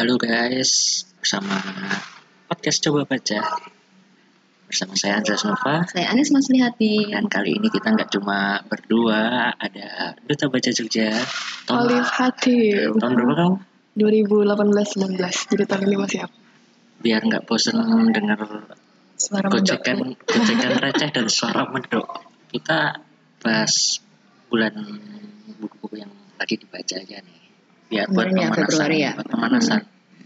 Halo guys, bersama podcast Coba Baca. Bersama saya Andreas Nova. Saya Anis Maslihati. Dan kali ini kita nggak cuma berdua, ada Duta Baca Jogja, Olive Hatim. Tahun berapa kamu? 2018-19. Jadi tahun ini masih aku. Biar nggak bosen dengar Suara gocekan receh dan suara medok. Kita bahas bulan buku-buku yang lagi dibaca aja nih. Biar buat pemanasan.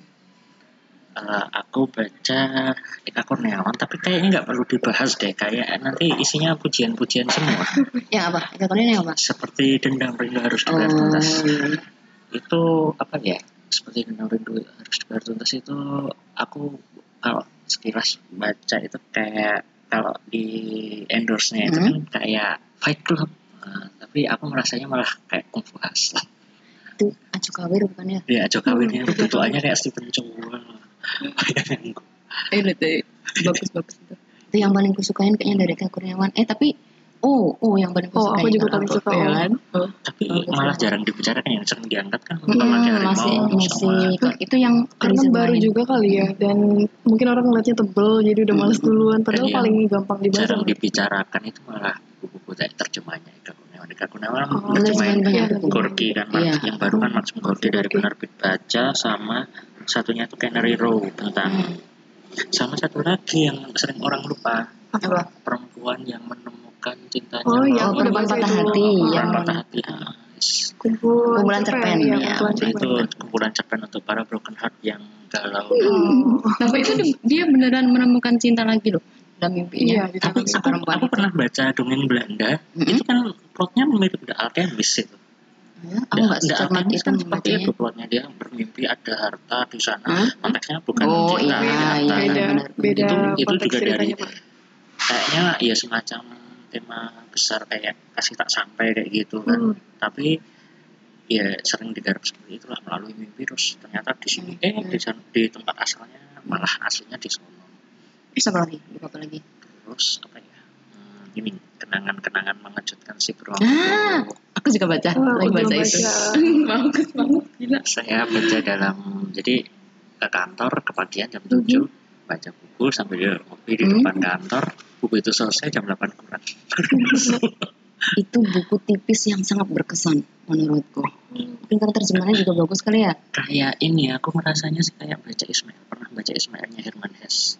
Aku baca Eka Kurniawan, tapi kayaknya nggak perlu dibahas deh. Kayak nanti isinya pujian-pujian semua. Yang apa? Eka Kurniawan yang apa? Seperti Dendam Rindu Harus Dibayar Tuntas. Itu apa ya? Seperti Dendam Rindu Harus Dibayar Tuntas itu aku kalau sekilas baca itu kayak kalau di endorse-nya itu kan kayak Fight Club. Tapi aku merasanya malah kayak Kung Fu Hustle. Itu Acu Kawir bukan ya? Iya, Acu Kawirnya bentukannya kayak Stephen Chow. Itu bagus itu. Itu yang paling kusukain kayaknya dari Eka Kurniawan. Tapi yang paling kusukain. Aku juga paling suka. Tapi malah jarang dibicarakan, yang sering diangkat kan Pamannya Harimau masih itu yang karena baru juga kali ya, dan mungkin orang ngeliatnya tebel jadi udah males duluan, padahal paling gampang dibahas. Jarang dibicarakan itu malah buku-buku terjemahnya Eka Kurniawan terjemahin Gorky kan, yang baru kan Maksum Gorky dari Penerbit Baca, sama satunya itu Canary Row tentang sama satu lagi yang sering orang lupa, perempuan yang menemukan cintanya. Perempuan patah hati. Kumpulan cerpen ya. Itu kumpulan cerpen untuk para broken heart yang galau. Tapi itu dia beneran menemukan cinta lagi loh dalam mimpinya. Tapi aku pernah baca dongeng Belanda, itu kan plotnya mirip The Alchemist itu. Aku nggak secermat itu kan seperti itu plotnya, dia bermimpi ada harta di sana. Konteksnya bukan cinta, beda. Itu juga dari kayaknya ya semacam tema besar kayak kasih tak sampai kayak gitu kan. Tapi ya sering digarap seperti itulah, melalui mimpi terus ternyata di sini di tempat asalnya malah aslinya di sono. Apa lagi? Terus apa ya? Ini kenangan mengejutkan si beruang. Aku juga baca. Lagi baca itu. Bagus banget, gila. Saya baca jadi ke kantor kepagian jam 7, baca buku sambil di ngopi di depan kantor. Buku itu selesai jam 8 kurang. Itu buku tipis yang sangat berkesan menurutku. Mungkin karena terjemahannya juga bagus kali ya. Kayak ini aku merasanya sih kayak baca Ismail. Pernah baca Ismailnya Herman Hesse?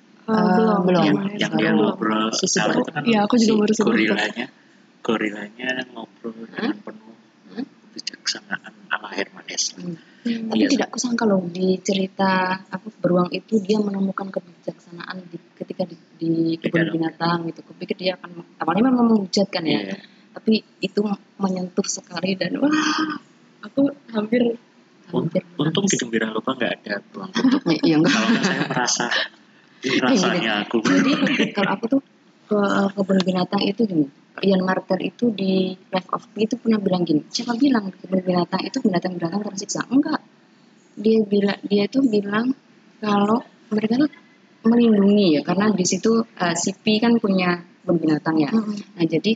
Belum. Yang dia ngobrol kalau itu kan aku juga baru gorilanya ngobrol dengan penuh kebijaksanaan ala Herman Hesse. Tapi tidak kusangka loh di cerita beruang itu dia menemukan kebijaksanaan ketika di kebun binatang gitu. Kupikir dia akan awalnya memang menghujatkan ya. Tapi itu menyentuh sekali dan aku hampir untung di Gembira Lupa nggak ada beruang kutub. Kalau saya merasa rasanya aku. Jadi kalau aku tuh ke kebun binatang itu gini, Ian Marter itu di Life of Pi itu pernah bilang gini, siapa bilang kebun binatang itu binatang-binatang tersiksa? Enggak, dia itu bilang kalau mereka tuh melindungi ya, karena di situ si Pi kan punya kebun binatang ya. Nah jadi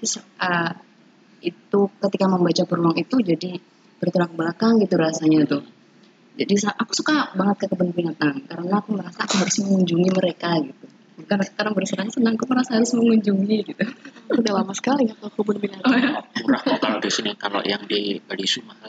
itu ketika membaca beruang itu jadi bertolak belakang gitu rasanya tuh. Jadi aku suka banget ke kebun binatang karena aku merasa aku harus mengunjungi mereka gitu. Bukan sekarang bersenang-senang, aku merasa harus mengunjungi gitu. Udah lama sekali ya ke kebun binatang. Murah kok kalau di sini, kalau yang di Bali mahal.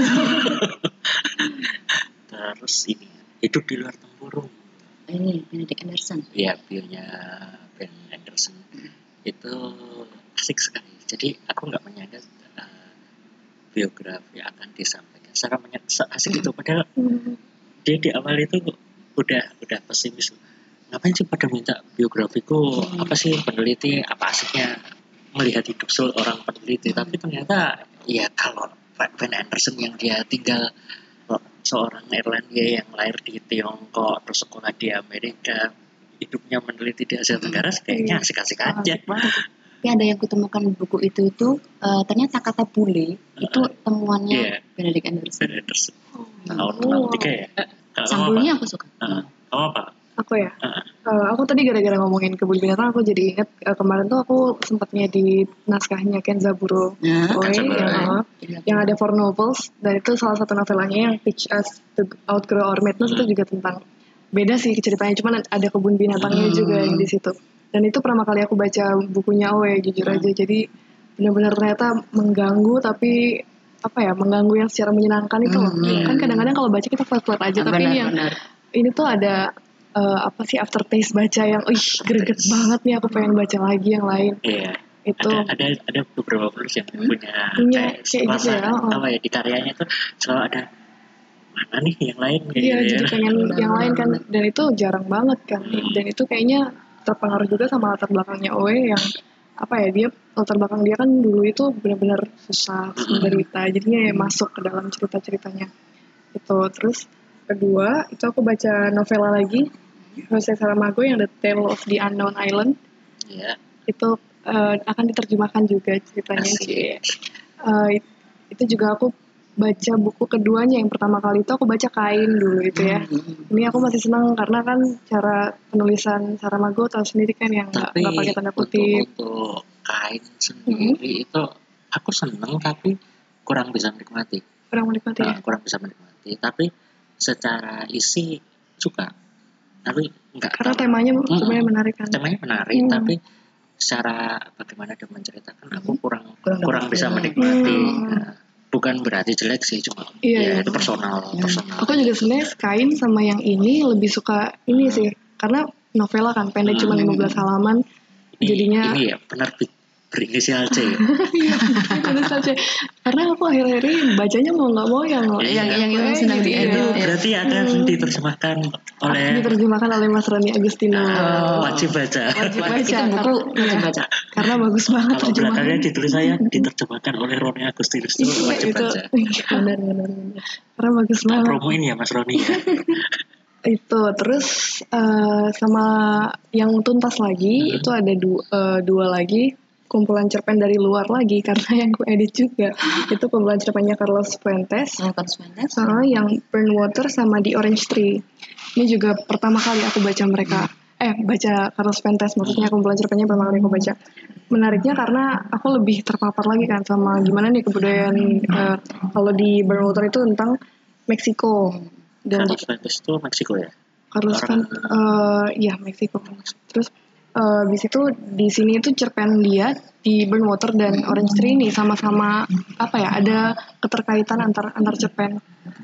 Terus ini Hidup di Luar Tempurung. Ini Benedict Anderson. Iya, bionya Ben Anderson. Itu asik sekali. Jadi aku nggak menyangka biografi akan disampaikan secara asik itu, padahal dia di awal itu udah pesimis. Ngapain sih pada minta biografiku, apa sih peneliti, apa asiknya melihat hidup seorang peneliti. Tapi ternyata ya kalau Ben Anderson yang dia tinggal seorang Irlandia yang lahir di Tiongkok terus sekolah di Amerika, hidupnya meneliti di Asia Tenggara, kayaknya asik-asik aja. Tapi ada yang kutemukan buku itu ternyata kata bule itu temuannya Benedict Anderson. Tahun 63 ya. Sampulnya aku suka. Kamu apa? Aku ya. Aku tadi gara-gara ngomongin kebun binatang, aku jadi ingat kemarin tuh aku sempat ngedit naskahnya Kenzaburo Oe yang ada 4 novels, dan itu salah satu novelanya yang Teach Us to Outgrow Our Madness itu juga tentang, beda sih ceritanya, cuman ada kebun binatangnya juga yang di situ. Dan itu pertama kali aku baca bukunya Oe, jujur aja, jadi benar-benar ternyata mengganggu, tapi apa ya, mengganggu yang secara menyenangkan itu loh. Kan kadang-kadang kalau baca kita flat-flat aja, tapi yang ini tuh ada apa sih, aftertaste baca yang greget banget nih, aku pengen baca lagi yang lain. Iya. Itu Ada beberapa penulis yang punya kayak gitu rasa ya. apa ya, di karyanya tuh selalu ada mana nih yang lain kayak Iya, gitu jadi ya. pengen yang lain kan, dan itu jarang banget kan. Dan itu kayaknya terpengaruh juga sama latar belakangnya Oe yang apa ya, dia latar belakang dia kan dulu itu benar-benar susah, menderita, jadinya ya masuk ke dalam cerita-ceritanya itu. Terus kedua itu aku baca novela lagi, Jose Saramago yang The Tale of the Unknown Island. Iya. Itu akan diterjemahkan juga ceritanya sih. Itu juga aku baca buku keduanya. Yang pertama kali itu aku baca Kain dulu itu ya. Ini aku masih senang karena kan cara penulisan Saramago tahu sendiri kan, yang nggak pakai tanda kutip. Untuk Kain sendiri itu aku seneng tapi kurang bisa menikmati. Kurang bisa menikmati. Tapi secara isi suka. Tapi enggak. Karena temanya menarik kan. Temanya menarik, tapi secara bagaimana dia menceritakan aku kurang bisa menikmati. Bukan berarti jelek sih, cuma itu personal. Aku juga sebenarnya Kain sama yang ini lebih suka ini sih, karena novela kan pendek, cuma 15 halaman. Jadinya ini ya penerbit berinisial C. Inisial C. Karena aku akhir-akhir ini bacanya mau nggak mau yang sedang diedit. Berarti akan diterjemahkan oleh Mas Roni Agustino. Wajib baca. Itu buku wajib baca. Karena bagus banget. Kalau belakangnya ditulis saya diterjemahkan oleh Roni Agustinus, itu wajib baca. Benar. Karena bagus banget. Promoin ya Mas Roni ya. Itu terus sama yang tuntas lagi itu ada dua lagi, kumpulan cerpen dari luar lagi, karena yang ku edit juga itu kumpulan cerpennya Carlos Fuentes. Yang Burn Water sama The Orange Tree. Ini juga pertama kali aku baca mereka. Baca Carlos Fuentes, maksudnya kumpulan cerpennya pertama kali aku baca. Menariknya karena aku lebih terpapar lagi kan sama gimana nih kebudayaan, kalau di Burn Water itu tentang Meksiko. Dan Carlos Fuentes itu Meksiko ya? Carlos Fuentes, Meksiko. Terus di situ, di sini itu cerpen dia di Burn Water dan Orange Tree ini sama-sama ada keterkaitan antar cerpen.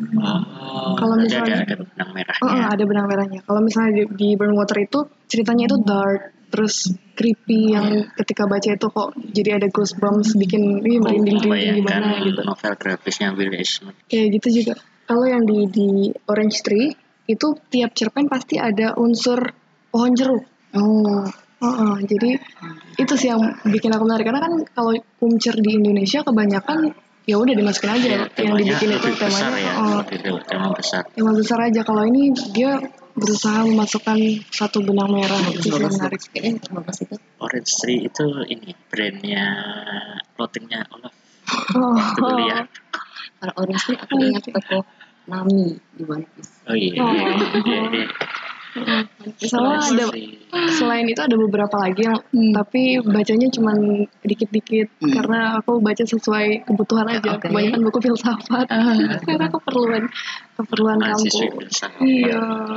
Kalau misalnya ada benang merahnya. Ada benang merahnya. Kalau misalnya di Burn Water itu ceritanya itu dark, terus creepy, yang ketika baca itu kok jadi ada goosebumps, bikin merinding gimana gitu. Novel grafisnya Will Eisner. Kayak gitu juga. Kalau yang di Orange Tree itu tiap cerpen pasti ada unsur pohon jeruk. Jadi itu sih yang bikin aku menarik, karena kan kalau kumcer di Indonesia kebanyakan ya udah dimasukin aja yang dibikin itu temanya tema besar aja. Kalau ini dia berusaha memasukkan satu benang merah. Itu menarik. Orange Tree itu ini brandnya clothingnya Olaf. Waktu kuliah. Kalau Orange Tree aku ingat toko Nami di One Piece. Selain itu ada beberapa lagi yang tapi bacanya cuma dikit-dikit karena aku baca sesuai kebutuhan aja. Kebanyakan buku filsafat karena keperluan kampus. Iya.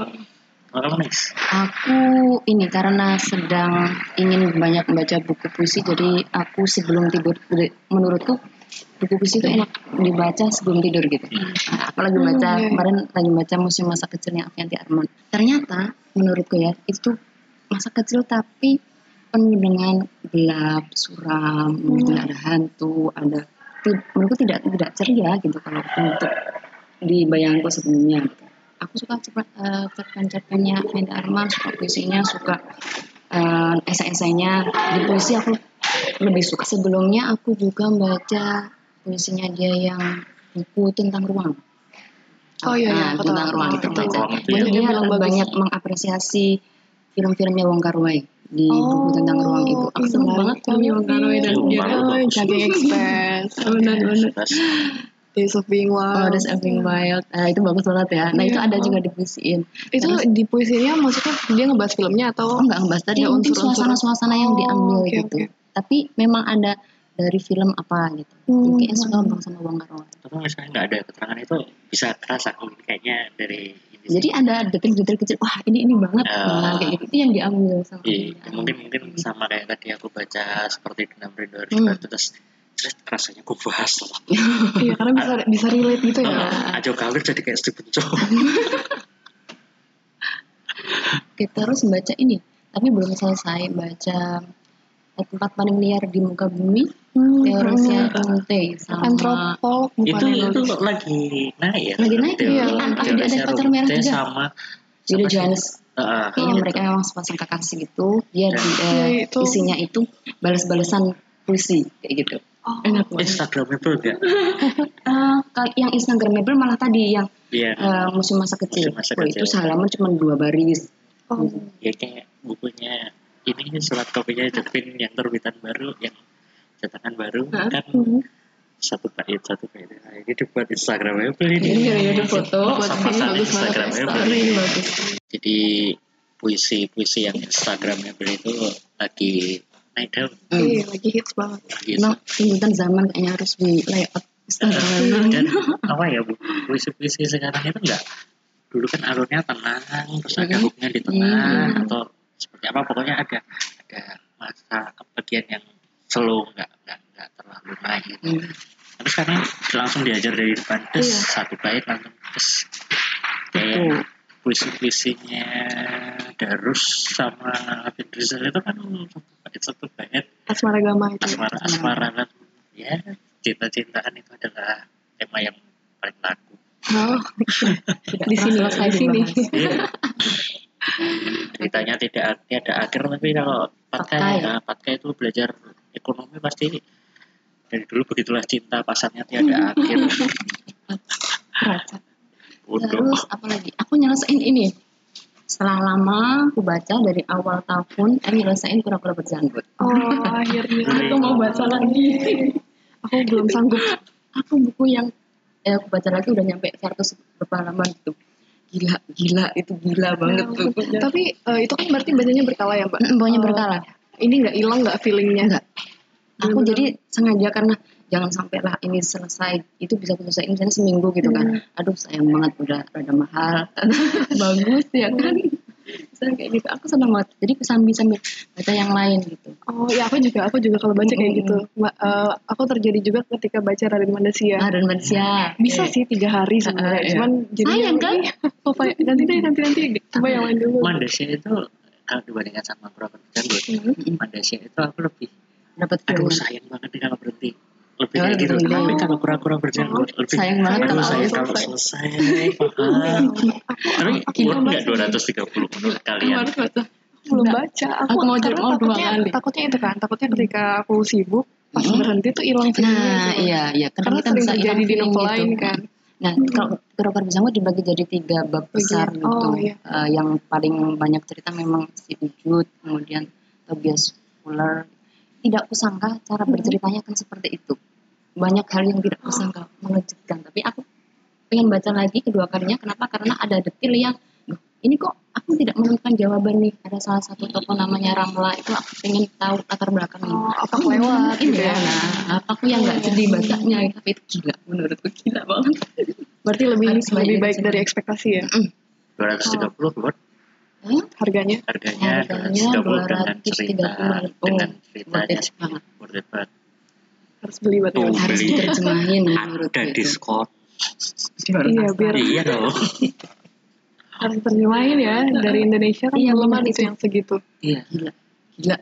Aku ini karena sedang ingin banyak membaca buku puisi, jadi aku sebelum tidur, menurutku buku puisi itu enak dibaca sebelum tidur gitu. Aku lagi baca kemarin Museum Masa Kecilnya Avianti Arman. Ternyata menurutku ya itu masa kecil tapi penuh dengan gelap, suram, mungkin ada hantu, menurutku tidak ceria gitu kalau untuk di bayanganku sebelumnya. Gitu. Aku suka cerpen-cerpennya Avianti Arman, suka puisinya, suka esai-esainya. Di puisi aku lebih suka. Sebelumnya aku juga baca puisinya dia yang buku tentang ruang. Tentang ruang itu baca. Dia banyak mengapresiasi film-filmnya Wong Kar-wai di buku tentang ruang itu. Aku senang banget filmnya Wong Kar-wai dan dia Chungking Express. Benar. Days of Being Wild. Days of Being Wild. Itu bagus banget ya. Nah itu ada juga dipuisiin. Itu di puisinya maksudnya dia ngebahas filmnya atau? Enggak ngebahas tadi mungkin suasana-suasana yang diambil gitu. Tapi memang ada dari film apa gitu. Mungkin suka Bang sama Bang Karwan. Tapi misalnya nggak ada keterangan itu bisa kerasa kayaknya dari ini. Jadi ada detil-detil kecil. Wah ini banget. Nah, kayak gitu itu yang diambil sama. Mungkin sama kayak tadi aku baca seperti Denam Rindu terus rasanya aku bahas lah. Iya karena bisa relate gitu ya. Ajo Kalir jadi kayak Stephen Chow. Kita harus baca ini, tapi belum selesai baca Tempat Paling Liar di Muka Bumi, teorisnya Conte sama antropolog itu lagi naik ya. Lagi naik ya. Ada pacar merah juga. Sama Jones. Kayaknya mereka memang sepasang kekasih gitu. Dia isinya itu balas-balasan puisi kayak gitu. Enak banget. Instagramable gak? Yang Instagramable malah tadi yang musim masa kecil. Itu halaman cuma 2 baris. Ya kayak bukunya ini surat kopinya Jepin yang terbitan baru, yang cetakan baru kan satu bait. Nah, ini dibuat Instagramable ini. Iya ada foto buat Instagramable. Jadi puisi yang Instagramable itu lagi naik daun. Iya, lagi hits banget. Memang tuntutan zaman kayaknya harus di layout Instagram. Dan apa ya puisi sekarang itu enggak. Dulu kan alurnya tenang, terus ada hooknya di tengah atau seperti apa, pokoknya ada masa bagian yang slow, nggak terlalu naik gitu. Tapi sekarang langsung diajar dari depan, satu bait langsung terus kayak puisi-puisinya Darus sama Abid Rizal itu kan satu bait Asmara Gama itu. Asmara kan ya, cinta-cintaan itu adalah tema yang paling laku. Di sini. Ceritanya tidak ada akhir, tapi kalau Patka itu belajar ekonomi pasti dari dulu begitulah cinta pasarnya tiada akhir. Terus apa lagi? Aku nyelesain ini. Setelah lama aku baca dari awal tahun, nyelesain Kura-Kura Berjanggut. Akhirnya aku mau baca lagi. Aku belum sanggup. Aku buku yang aku baca lagi udah nyampe 100 berapa halaman gitu. Gila itu gila banget tuh. Tapi itu kan berarti bacanya berkala ya Mbak? Bacanya berkala. Ini nggak hilang nggak feelingnya? Nggak. Aku jadi sengaja karena jangan sampai lah ini selesai. Itu bisa aku selesai misalnya seminggu gitu kan. Aduh sayang banget udah rada mahal. Bagus ya kan. Misalnya kayak gitu. Aku senang banget. Jadi sambil baca yang lain gitu. Oh ya aku juga kalau baca kayak gitu. Aku terjadi juga ketika baca Raden Mandasya. Bisa sih 3 hari sebenarnya. Cuman jadi sayang kan? Nanti. Coba yang lain dulu. Mandasya itu kalau dibandingkan sama Kura-Kura Berjanggut, Mandasya itu aku lebih dapat aduh sayang banget nih kalau berhenti. Lebih kayak gitu. Tapi kalau Kura-Kura Berjanggut lebih sayang banget kalau selesai. Tapi enggak 230 menit kalian. Belum baca. Aku mau 2 kali. Takutnya itu kan. Takutnya ketika aku sibuk pas berhenti tuh hilang feelingnya. Nah, iya. Karena kita bisa jadi di novel lain kan. Nah, kalau Kura-Kura Berjanggut dibagi jadi 3 bab besar gitu. Yang paling banyak cerita memang si Ujud, kemudian Tobias Fuller. Tidak kusangka cara berceritanya kan seperti itu. Banyak hal yang tidak kusangka, mengejutkan. Tapi aku pengen baca lagi kedua kalinya. Kenapa? Karena ada detil yang ini kok aku tidak menemukan jawaban nih. Ada salah satu tokoh namanya Ramla, itu aku pengen tahu latar belakangnya. Apa lewat gitu ya. Nah, aku yang nggak sedih bacanya, tapi itu gila, menurutku gila banget. Berarti lebih baik dari ekspektasi ya. 230 buat harganya 230 dengan ceritanya worth it banget. Harus beli buat harus diterjemahin ada diskon. Iya dong. Harus terjemahin ya dari Indonesia kan belum ada itu yang segitu. Iya gila.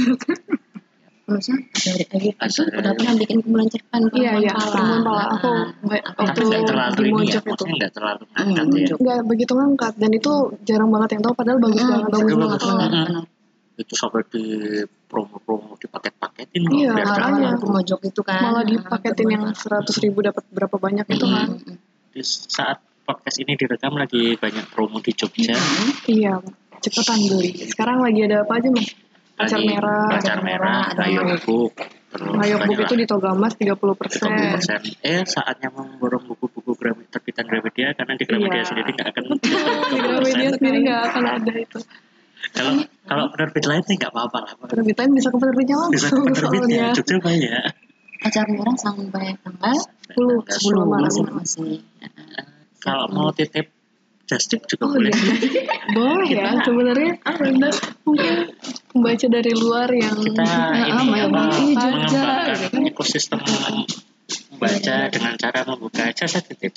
Maksudnya dari itu udah pernah bikin kumpulan cerpen Perempuan Pala. Aku waktu di Mojok itu nggak terlalu ngangkat ya. Nggak begitu ngangkat dan itu jarang banget yang tahu padahal bagus banget. Itu sampai di promo dipaket-paketin. Iya makanya Mojok itu kan. Malah dipaketin yang 100.000 dapat berapa banyak itu kan. Di saat podcast ini direkam lagi banyak promo di Jogja. Iya cepetan beli. Sekarang lagi ada apa aja Mas? Pacar merah, Audiobook, Layok Book itu di Togamas 30%. Saatnya memborong buku-buku terbitan Gramedia karena di Gramedia sendiri nggak akan di Gramedia sendiri nggak akan ada itu. Kalau penerbit lain sih nggak apa-apa lah. Penerbit lain bisa ke penerbitnya langsung. Bisa ke penerbitnya. Jogja banyak. Acara orang sampai tanggal 10 masih. Kalau mau titip Justip juga boleh. Boleh ya sebenarnya. Benar. Mungkin membaca dari luar yang kita mengembangkan ekosistem membaca dengan cara membuka jasa titip.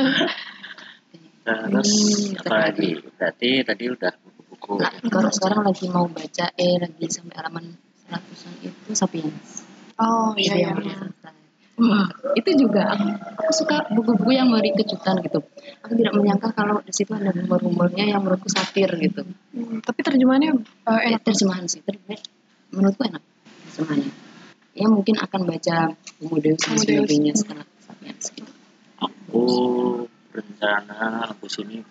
Terus apa lagi? Berarti tadi udah buku-buku. Nah, kalau sekarang lagi mau baca lagi sampai halaman 100-an itu Sapiens. Oh iya. Itu juga aku suka buku-buku yang memberi kejutan gitu. Aku tidak menyangka kalau di situ ada humor-humornya yang menurutku satir gitu. Tapi terjemahannya enak. Terjemahan sih, menurutku enak terjemahannya. Ya mungkin akan baca Homo Deus dan sebagainya setelah Sapiens gitu. Aku rencana habis ini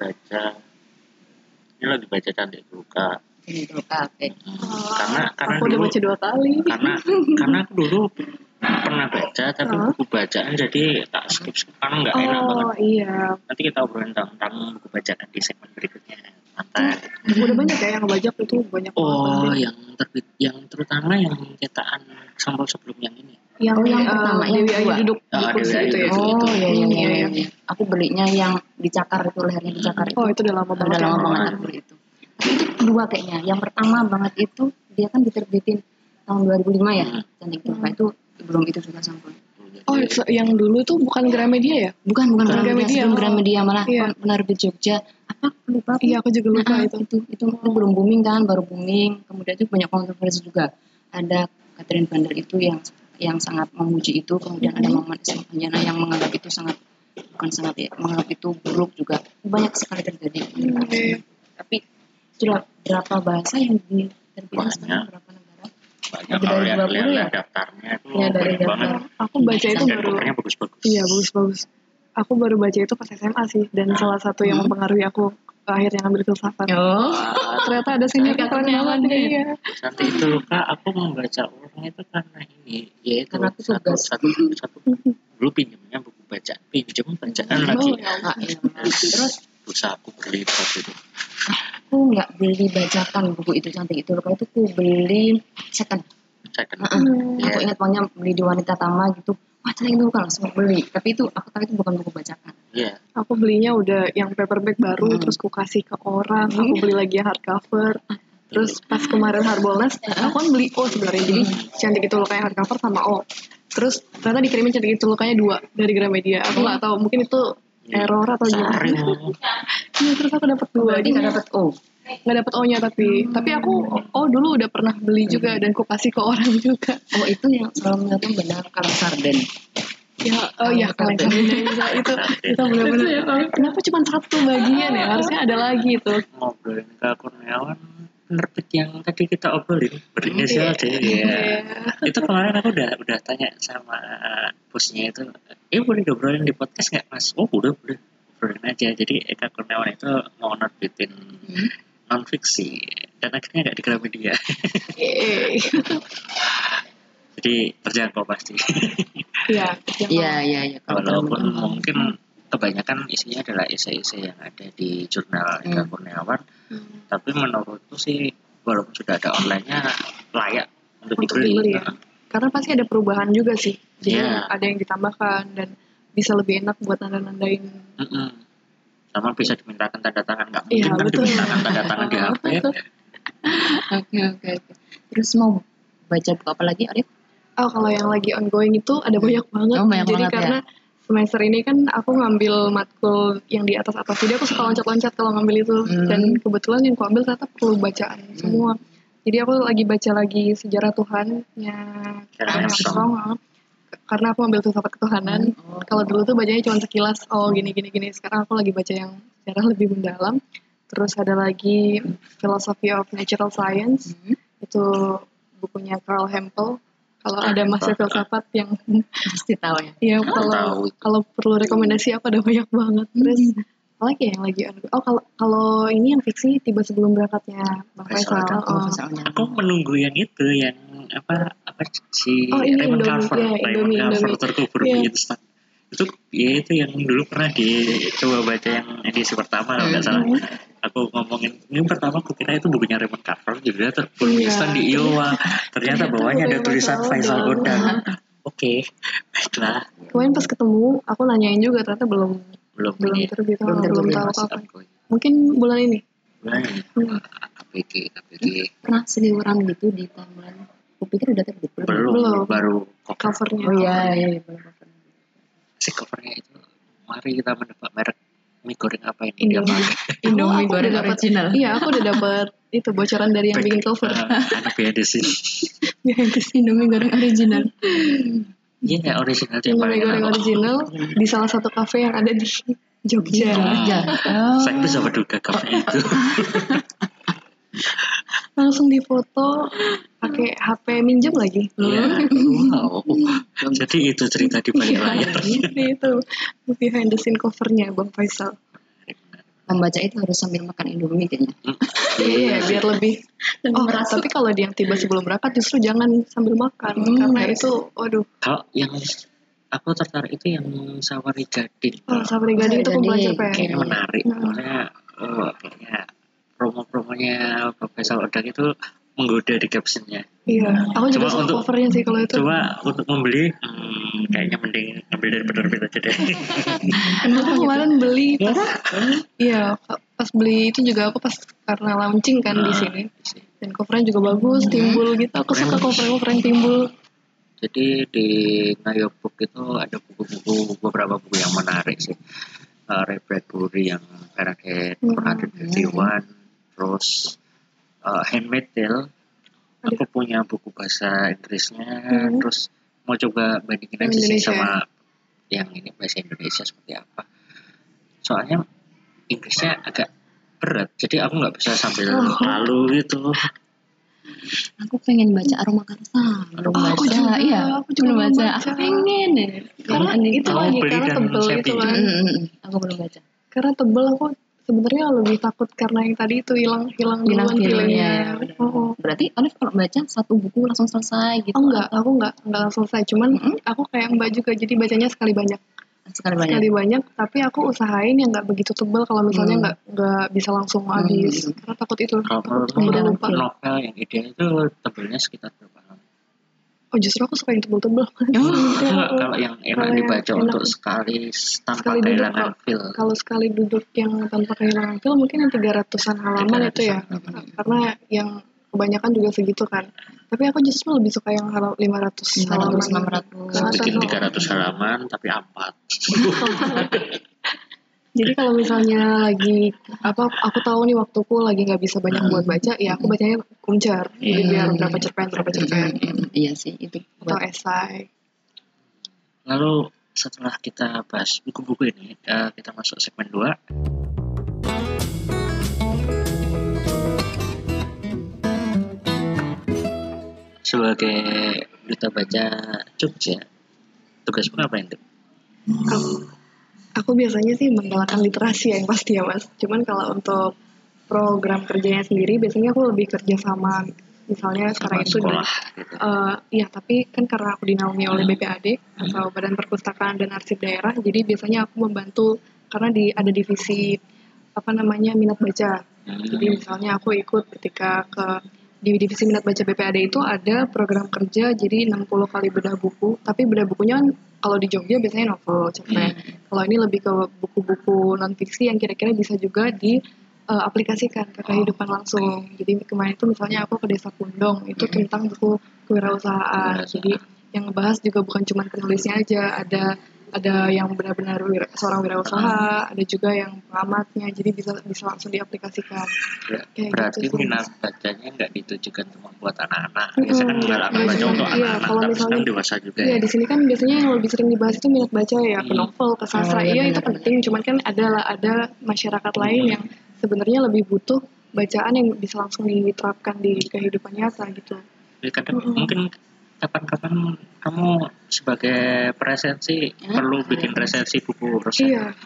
ini lagi baca Candi Luka. Karena aku udah baca 2 kali. Karena aku dulu pernah baca tapi buku bacaan jadi tak skip karena nggak enak banget. Iya. Nanti kita obrolin tentang buku bacaan di segmen berikutnya. Mantap. Udah banyak ya yang ngebajak itu banyak banget. Yang terutama yang cetakan sampel sebelum yang ini. Yang pertama Dewi Ayu duduk di kursi itu ya. Iya. Aku belinya yang dicakar itu, lehernya dicakar itu. Itu udah lama banget. Aku beli itu. Tapi itu kedua kayaknya. Yang pertama banget itu dia kan diterbitin tahun 2005 ya. Cantik Luka itu belum itu juga sampul. Yang dulu tuh bukan Gramedia ya? Bukan Gramedia. Gramedia malah penerbit Jogja. Apa aku lupa? Iya, aku juga lupa itu belum booming kan, baru booming. Kemudian itu banyak kontroversi juga. Ada Catherine Bandel itu yang sangat memuji itu, kemudian ada Maman Anjana yang menganggap itu menganggap itu buruk juga. Banyak sekali terjadi. Tapi sudah berapa bahasa yang diterbitkan sekarang, berapa negara? Banyak kalau lihat daftarnya itu dari banget. Aku baca itu baru. Bagus-bagus. Iya, bagus-bagus. Aku baru baca itu pas SMA sih, dan salah satu yang mempengaruhi aku akhirnya ngambil filsafat. Ternyata ada sini keren banget nih. Iya. Cantik itu Luka, aku membaca ulang itu karena ini, yaitu karena aku satu dulu pinjamnya buku bacaan lagi. Terus aku beli itu. Aku nggak beli bajakan buku itu Cantik itu Luka itu aku beli second. Aku ingat pokoknya beli di Wanita Tama gitu. Wah, Cantik itu Luka langsung beli. Tapi itu aku tahu itu bukan buku bajakan. Iya. Aku belinya udah yang paperback baru, terus aku kasih ke orang. Aku beli lagi yang hardcover. Terus pas kemarin Harbolnas, aku kan beli O sebenarnya. Jadi Cantik itu Luka yang hardcover sama O. Terus ternyata dikirimin Cantik itu Lukanya 2 dari Gramedia. Aku nggak tahu, mungkin itu error atau gimana. Iya, terus aku dapat 2. Berarti nggak dapat O. Nggak dapat O-nya tapi aku dulu udah pernah beli juga dan aku kasih ke orang juga. Itu yang selalu mengingatkan benar kalau sarden. Kalau sarden itu benar-benar ya. Kenapa cuma 1 bagian ya? Harusnya ada lagi itu. Ngobrolin ke Kurniawan, penerbit yang tadi kita obrolin berinisial D ya. Itu kemarin aku udah tanya sama bosnya itu, boleh ngobrolin di podcast nggak Mas? Udah obrolin aja. Jadi Eka Kurniawan itu mau nerbitin non-fiksi dan akhirnya nggak di Gramedia. Jadi terjangkau pasti. Iya. Walaupun mungkin kebanyakan isinya adalah esai-esai yang ada di jurnal Eka Kurniawan, tapi menurutku sih walaupun sudah ada online-nya layak untuk dibeli. Ya. Karena pasti ada perubahan juga sih. Jadi ada yang ditambahkan dan bisa lebih enak buat nanda-nandain. Sama bisa dimintakan tanda tangan, nggak mungkin kan dimintakan tanda tangan di HP. Oke. Terus mau baca buku apa lagi, Arif? Kalau yang lagi ongoing itu ada banyak banget. Jadi karena semester ini kan aku ngambil matkul yang di atas. Jadi aku suka loncat-loncat kalau ngambil itu. Dan kebetulan yang aku ambil ternyata perlu bacaan semua. Jadi aku lagi baca lagi Sejarah Tuhannya Armstrong. Karena aku ambil filsafat ketuhanan. Kalau dulu tuh bacanya cuma sekilas, gini. Sekarang aku lagi baca yang secara lebih mendalam. Terus ada lagi Philosophy of Natural Science. Itu bukunya Carl Hempel. Kalau ada masa filsafat yang pasti tahu ya. Iya, kalau perlu rekomendasi aku ada banyak banget. Terus apalagi yang lagi kalau ini yang fiksi Tiba Sebelum Berangkatnya Bang Faisal. Aku menunggu yang itu yang apa apa si Oh, ini Raymond Indomie, Carver, ya, Raymond Carver Indomie. terkubur Iya. mie instan. Itu ya itu yang dulu pernah dicoba baca yang edisi pertama kalau nggak salah. Aku ngomongin ini pertama aku kira itu bukunya Raymond Carver juga terkubur mie Iya. instan di Iowa. Ternyata bawahnya ada bukunya tulisan Faisal Godang. Oke, baiklah. Kemarin pas ketemu, aku nanyain juga ternyata belum Ini terbit, Belum belum terbit. tahu masih kapan. upgoing. Mungkin bulan ini. Bulan ini APG Pernah seliweran gitu di timeline. Kupikir udah terbit. belum baru cover. Covernya. Oh iya. Belum. Si covernya itu mari kita menebak merek mie goreng apa ini dia Indomie. pakai. Indomie Aku goreng udah dapet- original. Iya, aku udah dapat itu bocoran dari yang bikin cover. Anak behind the scene. Indomie goreng original. Iya nggak original yang paling Indomie goreng enak. original di salah satu kafe yang ada di Jogja. Jogja. Saya bisa berduga kafe itu. Langsung difoto pakai HP minjem lagi. Iya. Wow. Jadi itu cerita di balik layar. Itu behind the scene covernya Bang Faisal. Membaca itu harus sambil makan Indomie kayaknya. Iya, biar lebih. Oh, merasuk. tapi kalau yang tiba sebelum berangkat justru jangan sambil makan karena itu, waduh. Kalau yang aku tertarik itu yang Safari Gading. Oh, Safari Gading itu aku belajar Kayaknya menarik. Maksudnya kayaknya promo-promonya Bang Faisal Odang itu menggoda di captionnya. Iya, aku juga Cuma suka untuk- covernya sih kalau itu. Coba untuk membeli, kayaknya mending ambil dari penerbit aja deh. Aku kemarin beli pas, iya pas beli itu juga aku pas karena launching kan di sini. Dan covernya juga bagus, timbul gitu. Aku suka cover yang timbul. Jadi di Ngayobook itu ada buku-buku, beberapa buku yang menarik sih. Ray Bradbury yang Fahrenheit 451, terus Handmaid's Tale. Aku punya buku bahasa Inggrisnya, terus mau coba bandingin aja sih Indonesia. sama yang ini bahasa Indonesia seperti apa. Soalnya Inggrisnya agak berat, jadi aku nggak bisa sambil lalu gitu. Aku pengen baca Aroma Karsa. Belum Oh, aku baca. juga. Iya, Aku juga belum belum baca. baca. Aku pengen deh. Karena itu Kamu lagi beli karena dan tebel saya itu pinjam. kan. Aku belum baca. Karena tebel aku sebenarnya lebih takut karena yang tadi itu hilang duluan feelingnya. Oh. Berarti Olive kalau baca satu buku langsung selesai gitu. Oh enggak, aku enggak langsung selesai. Cuman aku kayak Mbak juga, jadi bacanya sekali banyak. Sekali banyak, tapi aku usahain yang nggak begitu tebal kalau misalnya nggak bisa langsung habis. Karena takut itu, takut keburu lupa. Novel yang ideal itu tebalnya sekitar berapa lama? Oh justru aku suka yang tebel-tebel. Enggak, kalau yang enak Kalau yang dibaca enak. untuk sekali tanpa Sekali duduk kehilangan kok. feel. Kalau sekali duduk yang tanpa kehilangan feel mungkin yang 300-an halaman itu ya. Karena yang kebanyakan juga segitu kan. Tapi aku justru lebih suka yang 500 halaman. 600. Bikin 300 halaman tapi 4. Jadi kalau misalnya lagi aku tahu nih waktuku lagi nggak bisa banyak buat baca, ya aku bacanya kuncar. Jadi biar berapa cerpen. Iya sih itu. Atau esai. Lalu setelah kita bahas buku-buku ini, kita masuk segmen 2. Sebagai duta baca Jogja, tugasmu ngapain tuh? Aku biasanya sih menggalakkan literasi yang pasti ya Mas. Cuman kalau untuk program kerjanya sendiri biasanya aku lebih kerja sama misalnya sekarang itu sekolah gitu. Iya, tapi kan karena aku dinaungi oleh BPAD atau Badan Perpustakaan dan Arsip Daerah, jadi biasanya aku membantu karena ada divisi minat baca. Jadi misalnya aku ikut ketika di divisi minat baca BPAD itu ada program kerja jadi 60 kali bedah buku, tapi bedah bukunya kalau di Jogja biasanya novel, cerpen. Kalau ini lebih ke buku-buku non fiksi yang kira-kira bisa juga aplikasikan ke kehidupan langsung. Jadi kemarin itu misalnya aku ke Desa Pundong, itu tentang buku kewirausahaan. Jadi yang ngebahas juga bukan cuma penulisnya aja, ada yang benar-benar seorang wirausaha, ada juga yang pengamatnya. Jadi bisa langsung diaplikasikan. Ya, berarti gitu minat bacanya nggak ditujukan cuma buat anak-anak. Biasanya kan menggalakkan baca untuk anak-anak, kalau tapi misalnya sekarang dewasa juga. Iya, di sini kan biasanya yang lebih sering dibahas itu minat baca ya, ke novel, ke sastra. Iya, itu penting. Cuman kan ada masyarakat lain yang sebenarnya lebih butuh bacaan yang bisa langsung diterapkan di kehidupan nyata gitu. Ya, kadang mungkin kapan-kapan kamu sebagai presensi perlu bikin resensi buku resep. Iya.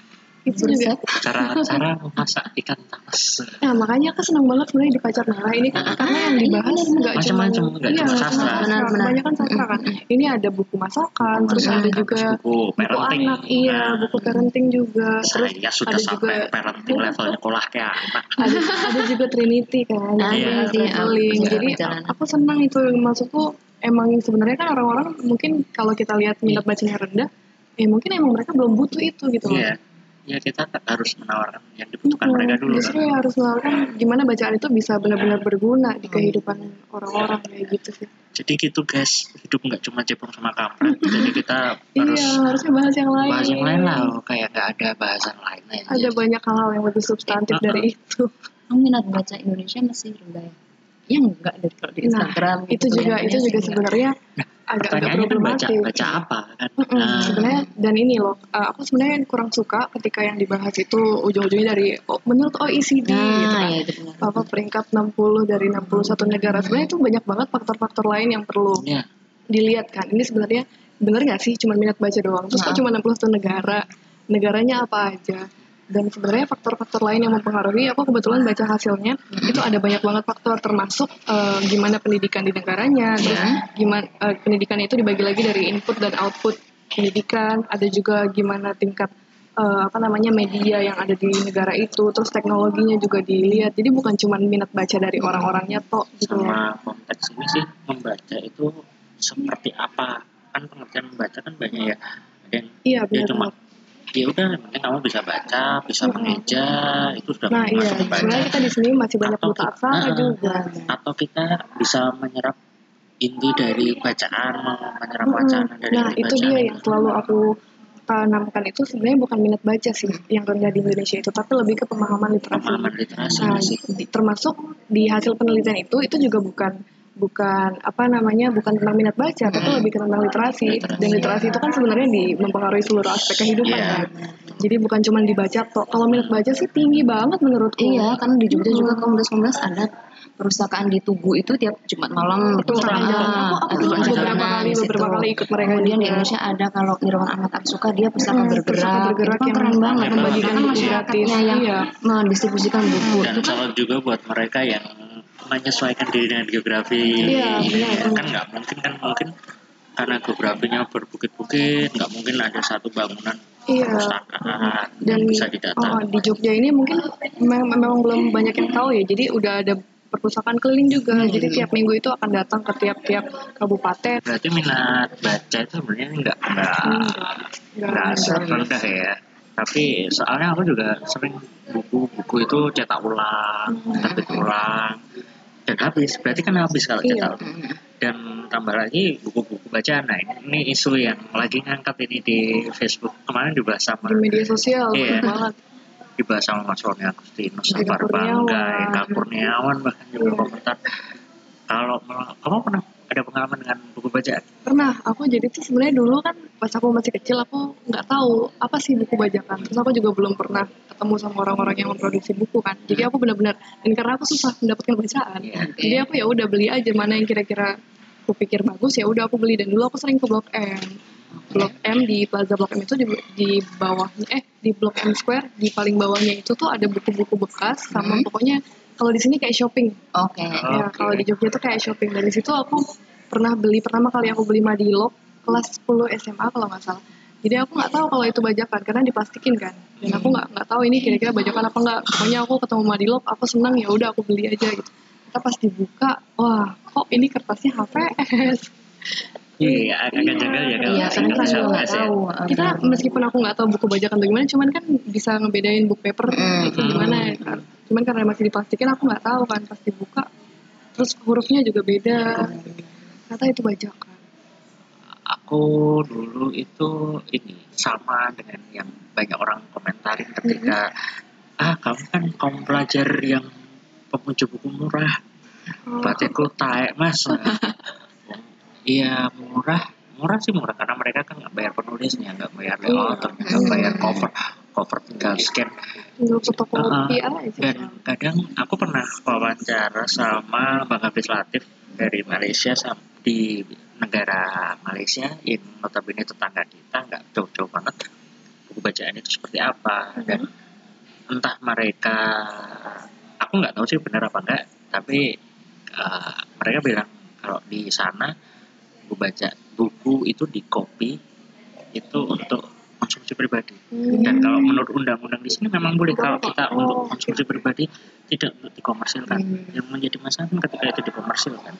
Itu juga cara memasak ikan tapas. Nah, makanya aku senang banget sebenarnya di Pacar Merah ini kan karena yang dibahas nggak cuma sastra. Kebanyakan sastra kan. Ini ada buku masakan, terus ada juga buku anak, buku parenting juga. Saya Terus sudah ada sampai juga parenting levelnya sekolah kayak anak. ada juga Trinity kan, traveling. Jadi aku senang itu, maksudku emang sebenarnya kan orang-orang mungkin kalau kita lihat minat bacanya rendah, mungkin emang mereka belum butuh itu gitu loh. Ya kita harus menawarkan yang dibutuhkan mereka dulu. Justru ya harus menawarkan gimana bacaan itu bisa benar-benar berguna di kehidupan orang-orang kayak gitu sih. Jadi gitu guys, hidup nggak cuma cebong sama kampret. Jadi kita harusnya bahas yang lain. Bahas yang lain lah, kayak nggak ada bahasan lain aja. Ada banyak hal yang lebih substantif dari itu. Minat baca Indonesia masih rendah ya? Ya enggak dari kalau di Instagram. Nah, itu juga sebenarnya agak problematik. Baca apa kan? Sebenarnya dan ini loh, aku sebenarnya kurang suka ketika yang dibahas itu ujung-ujungnya dari menurut OECD gitu kan. Apa peringkat 60 dari 61 negara. Sebenarnya itu banyak banget faktor-faktor lain yang perlu dilihat kan. Ini sebenarnya benar nggak sih cuma minat baca doang? Terus kok cuma 61 negara? Negaranya apa aja? Dan sebenarnya faktor-faktor lain yang mempengaruhi, aku kebetulan baca hasilnya itu ada banyak banget faktor, termasuk gimana pendidikan di negaranya, terus gimana pendidikannya itu dibagi lagi dari input dan output pendidikan, ada juga gimana tingkat media yang ada di negara itu, terus teknologinya juga dilihat. Jadi bukan cuma minat baca dari orang-orangnya toh gitu. Sama konteks ini sih, membaca itu seperti apa? Kan pengertian membaca kan banyak ya. Dan dia cuma ya udah, yang penting kamu bisa baca, bisa mengeja, itu sudah masuk membaca. Sebenarnya kita di sini masih banyak buta aksara juga. Atau kita bisa menyerap inti dari bacaan, menyerap wacana dari bacaan. Itu dia yang selalu aku tanamkan, itu sebenarnya bukan minat baca sih yang rendah di Indonesia itu, tapi lebih ke pemahaman literasi. Termasuk di hasil penelitian itu juga bukan tentang minat baca, tapi lebih ke tentang literasi. Dan literasi itu kan sebenarnya mempengaruhi seluruh aspek kehidupan kan. Jadi bukan cuma dibaca toh. Kalau minat baca sih tinggi banget menurutku. Iya, kan di Jogja juga komunitas ada perpustakaan di Tugu itu tiap Jumat malam perpustakaan beberapa kali ikut mereka. Kemudian di Indonesia ada kalau Irwan Ahmad Arsuka, dia pustaka bergerak yang keren banget, membagikan masyarakatnya yang mendistribusikan buku. Dan calon juga buat mereka yang menyesuaikan diri dengan geografi. Kan nggak mungkin karena geografinya berbukit-bukit, nggak mungkin ada satu bangunan perpustakaan yang bisa didatangi. Di Jogja ini mungkin memang belum banyak yang tahu ya, jadi udah ada perpustakaan keliling juga. Jadi tiap minggu itu akan datang ke tiap kabupaten. Berarti minat baca itu sebenarnya nggak rendah ya. Tapi soalnya aku juga sering buku itu cetak ulang, terbit ulang, dan habis. Berarti kan habis kalau cetak. Dan tambah lagi buku-buku bacaan. Nah, ini isu yang lagi ngangkat ini di Facebook. Kemarin dibahas sama di media sosial banget. Dibahas sama Mas Roni Agustinus, Sabar Bangga, Eka Kurniawan, bahkan juga komentar. Kalau kamu pernah ada pengalaman dengan buku bacaan? Pernah. Aku jadi tuh sebenarnya dulu kan pas aku masih kecil, aku nggak tahu apa sih buku bajakan. Terus aku juga belum pernah ketemu sama orang-orang yang memproduksi buku kan. Jadi aku benar-benar, dan karena aku susah mendapatkan bacaan, jadi aku ya udah beli aja mana yang kira-kira aku pikir bagus, ya udah aku beli. Dan dulu aku sering ke Blok M. Blok M, di Plaza Blok M itu di bawahnya di Blok M Square, di paling bawahnya itu tuh ada buku-buku bekas sama pokoknya kalau di sini kayak shopping. Kalau di Jogja tuh kayak shopping. Dari situ aku pernah beli, pertama kali aku beli Madilog kelas 10 SMA kalau nggak salah. Jadi aku nggak tahu kalau itu bajakan karena diplastikin kan. Dan aku nggak tahu ini kira-kira bajakan apa nggak. Pokoknya aku ketemu Madilog, aku senang, ya udah aku beli aja gitu. Kita pas dibuka, wah kok ini kertasnya HVS. Iya, agak janggal ya kalau kita nggak tahu. Kita meskipun aku nggak tahu buku bajakan bagaimana, cuman kan bisa ngebedain book paper itu gimana ya kan. Cuman karena masih diplastikin, aku nggak tahu kan, pas dibuka terus hurufnya juga beda. Ternyata itu bajakan. Aku dulu itu ini sama dengan yang banyak orang komentarin ketika kamu kan kaum pelajar yang pemuja buku murah. Batikku taek mas. Iya murah sih karena mereka kan nggak bayar penulisnya, nggak bayar layout, nggak bayar cover tinggal scan. Dan kadang aku pernah wawancara sama Bang Hafiz Latif dari Malaysia di negara Malaysia, yang notabene tetangga kita, nggak jauh-jauh banget. Buku bacaan itu seperti apa, dan entah mereka, aku nggak tahu sih benar apa enggak, tapi mereka bilang kalau di sana buku itu di copy itu untuk konsumsi pribadi. Dan kalau menurut undang-undang di sini memang boleh kalau kita untuk konsumsi pribadi, tidak untuk dikomersilkan. Yang menjadi masalah ketika itu dikomersilkan.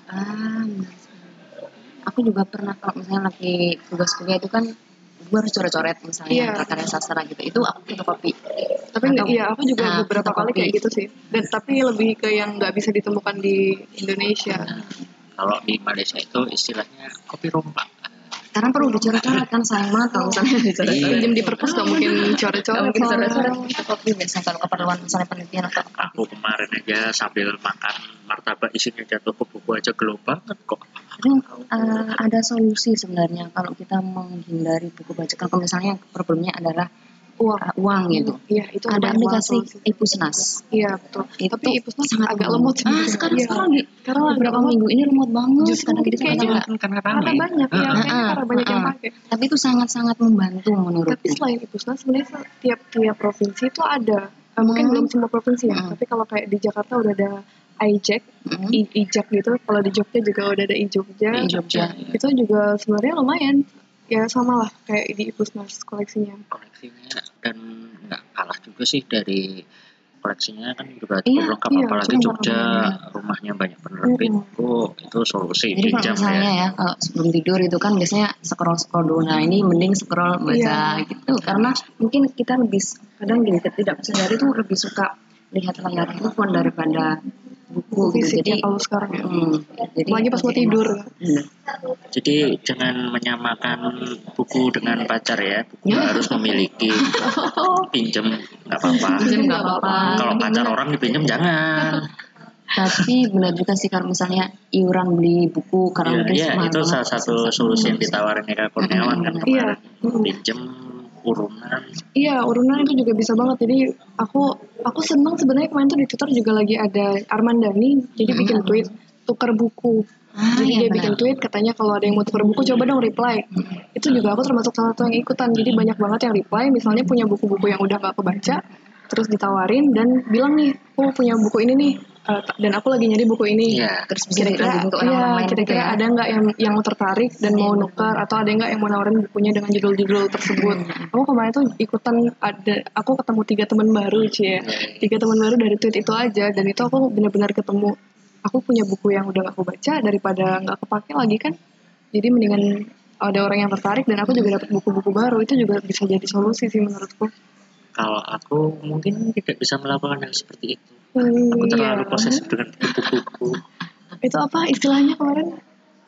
Aku juga pernah kalau misalnya lagi tugas kuliah itu kan gue harus coret-coret misalnya karya sastra gitu, itu aku fotokopi. Tapi aku juga beberapa kali kayak gitu sih. Dan tapi lebih ke yang nggak bisa ditemukan di Indonesia. Kalau di Malaysia itu istilahnya kopi rompak. Sekarang perlu dicoret-coret kan, sayang banget kalau misalnya dicoret-coret. Pinjam di perpus nggak mungkin coret-coret. Fotokopi biasa kalau keperluan misalnya penelitian atau apa. Aku kemarin aja sambil makan martabak isinya jatuh ke buku aja gelap banget kok. Ada solusi sebenarnya kalau kita menghindari buku bacaan. Kalau misalnya problemnya adalah uang gitu. Iya, itu ada aplikasi Ipusnas. Iya, betul. Itu tapi Ipusnas sangat agak lemot sih. Sekarang beberapa minggu ini lemot banget. Justru karena banyak karena banyak yang pakai. Tapi itu sangat-sangat membantu menurutku. Tapi selain Ipusnas sebenarnya tiap provinsi itu ada. Mungkin belum semua provinsi ya. Tapi kalau kayak di Jakarta udah ada iJack, iJack gitu. Kalau di Jogja juga udah ada iJogja. Itu juga sebenarnya lumayan. Ya sama lah kayak di Ipusnas koleksinya dan nggak kalah juga sih dari koleksinya kan juga cukup lengkap, apalagi Jogja rumahnya banyak penerbit. Itu solusi. Jadi kalau misalnya ya kalau sebelum tidur itu kan biasanya scroll dulu, nah ini mending scroll baca gitu, karena mungkin kita lebih kadang tidak sadari tuh lebih suka lihat layar handphone daripada buku gitu. Jadi kalau sekarang jadi lagi pas mau tidur. Jadi jangan menyamakan buku dengan pacar ya. Buku harus memiliki. Pinjem nggak apa-apa. Kalau pacar orang dipinjem jangan. Tapi benar juga sih kalau misalnya iuran beli buku karena mungkin itu salah satu solusi yang ditawarin Eka Kurniawan kan kemarin. Pinjem urunan. Iya, urunan itu juga bisa banget. Jadi aku senang sebenarnya kemarin tuh di Twitter juga lagi ada Arman Dhani, jadi bikin tweet tukar buku. Jadi dia bikin tweet katanya kalau ada yang mau tukar buku coba dong reply. Itu juga aku termasuk salah satu yang ikutan. Jadi banyak banget yang reply, misalnya punya buku-buku yang udah gak kebaca, terus ditawarin dan bilang nih, aku punya buku ini nih, dan aku lagi nyari buku ini. Terus bisa kira-kira kira-kira ada nggak yang tertarik dan mau nukar, atau ada nggak yang mau nawarin bukunya dengan judul-judul tersebut. Aku kemarin tuh ikutan, aku ketemu 3 teman baru 3 teman baru dari tweet itu aja, dan itu aku benar-benar ketemu. Aku punya buku yang udah gak aku baca daripada gak kepake lagi kan. Jadi mendingan ada orang yang tertarik dan aku juga dapat buku-buku baru. Itu juga bisa jadi solusi sih menurutku. Kalau aku mungkin tidak bisa melakukan hal seperti itu. Aku terlalu posesif dengan buku-buku. Itu apa istilahnya kemarin?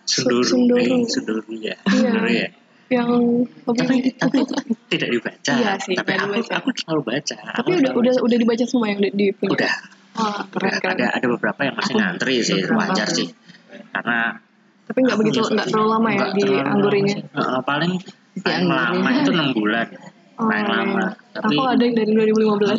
Sunduru ya. Yang tapi tidak dibaca. Iya sih, tapi aku selalu baca. Tapi udah dibaca semua yang di udah. Keren. Ada beberapa yang masih ngantri sih, wajar sih. Karena tapi nggak terlalu lama ya dianggurinya. Paling lama itu 6 bulan. Paling lama. Tapi aku ada yang dari 2015.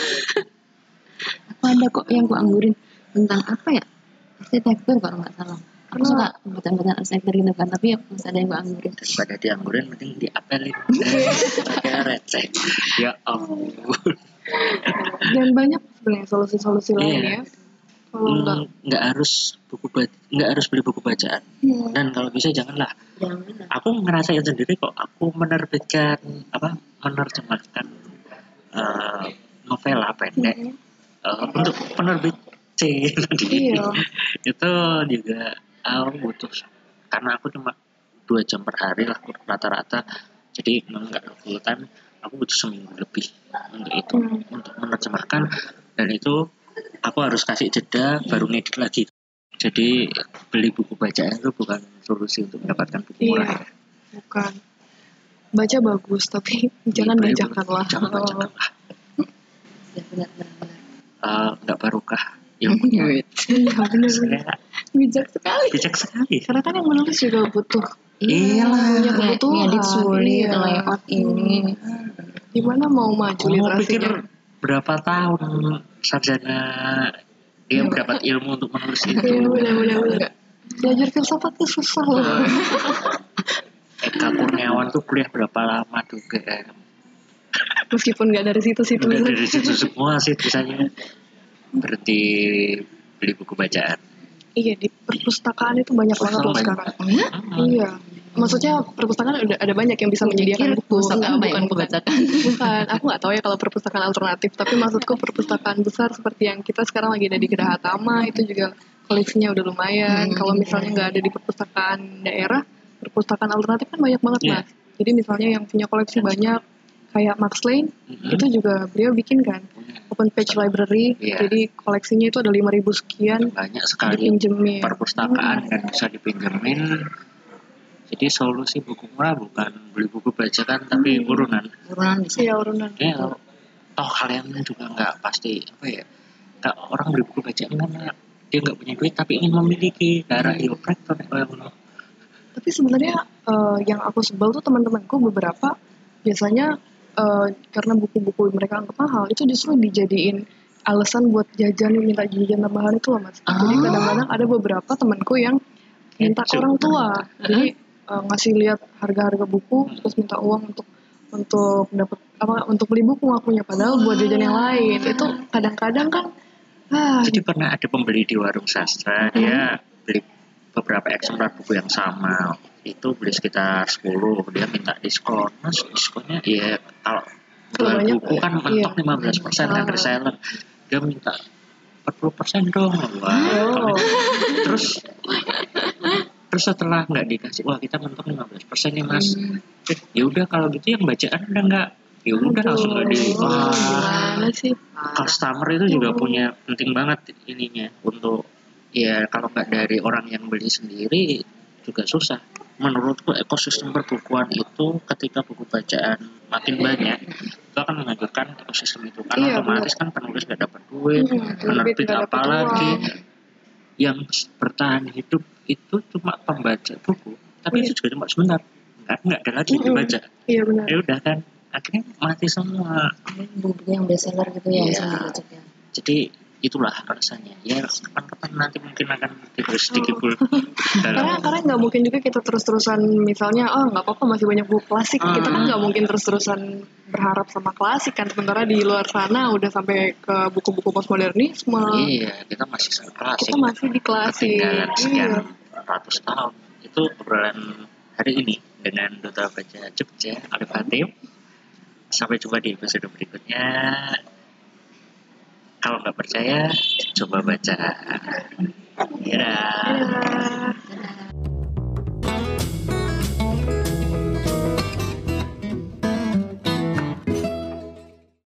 Aku ada kok yang aku anggurin tentang apa ya? Arsitektur kalau nggak salah. Aku suka bacaan arsitektur gitu kan, tapi masih ada yang gue anggurin. Daripada dianggurin, mending diapelin. Pakai receh. Ya ampun. Dan banyak sebenarnya solusi-solusi lainnya. Kalau nggak harus beli buku bacaan. Dan kalau bisa janganlah. Aku ngerasain sendiri kok. Aku menerbitkan menerjemahkan novela pendek untuk penerbit C tadi. Itu juga aku butuh, karena aku cuma 2 jam per hari lah rata-rata. Jadi nggak full time. Aku butuh seminggu lebih untuk itu, untuk menerjemahkan, dan itu aku harus kasih jeda baru ngedit lagi. Jadi beli buku bacaan itu bukan solusi untuk mendapatkan buku murah. Bukan. Baca bagus, tapi jangan bacakanlah. Ya benar. nggak barokah ilmunya. Iya benar. Bijak sekali. Karena kan yang menulis juga butuh. Iyalah, punya kebutuhan. Ngedit sulit, layout ini. Gimana mau maju literasinya? Pikir berapa tahun sarjana dia mendapat ilmu untuk menulis itu. Benar. Belajar filsafat itu susah loh. Eka Kurniawan tuh kuliah berapa lama juga. Meskipun nggak dari situ-situ. Udah dari situ semua sih misalnya berhenti beli buku bacaan. Iya, di perpustakaan itu banyak banget loh sekarang. Iya. Maksudnya perpustakaan ada banyak yang bisa menyediakan buku. Bukan bacaan. Bukan, aku nggak tahu ya kalau perpustakaan alternatif, tapi maksudku perpustakaan besar seperti yang kita sekarang lagi ada di Geraha Tama itu juga koleksinya udah lumayan. Kalau misalnya nggak ada di perpustakaan daerah, perpustakaan alternatif kan banyak banget mas. Jadi misalnya yang punya koleksi banyak kayak Max Lane, itu juga beliau bikin kan open page library, jadi koleksinya itu ada 5.000 sekian, banyak sekali dipinjemin perpustakaan dan bisa dipinjemin. Jadi solusi buku murah bukan beli buku bacaan tapi urunan bisa. Iya, urunan. Ya, toh kalian juga nggak pasti apa ya, nggak orang beli buku bacaan karena dia nggak punya duit tapi ingin memiliki darah ilprek tuh. Tapi sebenarnya yang aku sebel tuh teman-temanku beberapa biasanya karena buku-buku mereka anggap mahal itu justru dijadiin alasan buat jajan, minta jajan tambahan itu loh mas. Jadi kadang-kadang ada beberapa temanku yang minta ke orang tua, jadi ngasih lihat harga-harga buku terus minta uang untuk dapat apa, untuk beli buku ngakunya, padahal buat jajan yang lain. Itu kadang-kadang kan jadi pernah ada pembeli di warung sastra, dia beli beberapa eksemplar buku yang sama, itu beli sekitar 10, dia minta diskon. Mas, diskonnya ya kalau jual buku kan mentok 15% kan reseller, dia minta 40% dong. Wah, terus setelah nggak dikasih, wah kita mentok 15% nih mas. Ya udah kalau gitu yang bacaan udah nggak, ya udah langsung nggak di. Gimana sih? Customer itu juga punya penting banget ininya untuk, ya kalau nggak dari orang yang beli sendiri juga susah. Menurutku ekosistem perbukuan itu ketika buku bacaan makin banyak itu akan menghancurkan ekosistem itu, karena otomatis kan penulis nggak dapat duit, penerbit apalagi yang bertahan hidup itu cuma pembaca buku, tapi itu juga cuma sebentar, nggak ada lagi dibaca. Iya benar. Ya udah kan akhirnya mati semua buku yang bestseller gitu ya. Jadi itulah alasannya. Ya kapan-kapan nanti mungkin akan dibahas sedikit karena nggak mungkin juga kita terus-terusan misalnya nggak apa-apa masih banyak buku klasik, kita kan nggak mungkin terus-terusan berharap sama klasik kan, sementara di luar sana udah sampai ke buku-buku postmodernisme. Iya, kita masih sama klasik, kita masih di klasik ketinggalan sekian ratus tahun. Itu obrolan hari ini dengan Duta Baca Jogja Alif Hatim. Sampai jumpa di episode berikutnya. Kalau nggak percaya, coba baca. Ya.